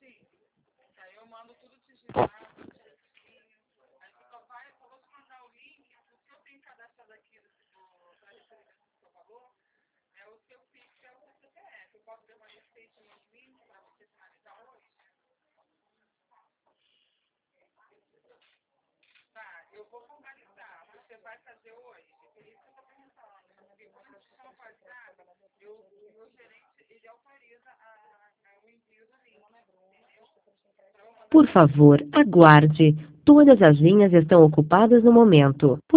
Aí eu mando tudo digitado, direitinho. Aí você só vai, só vou te mandar o link, o que eu tenho cadastrado aqui para receber o seu valor, é o seu Pix, é o seu CPF. Eu posso permanecer esse link para você finalizar hoje? Tá, eu vou formalizar. Você vai fazer hoje? Por isso que eu estou perguntando. Porque quando a gente chama para casa, o meu gerente, ele autoriza o envio do link, entendeu? Então, eu vou mandar Por favor, aguarde. Todas as linhas estão ocupadas no momento.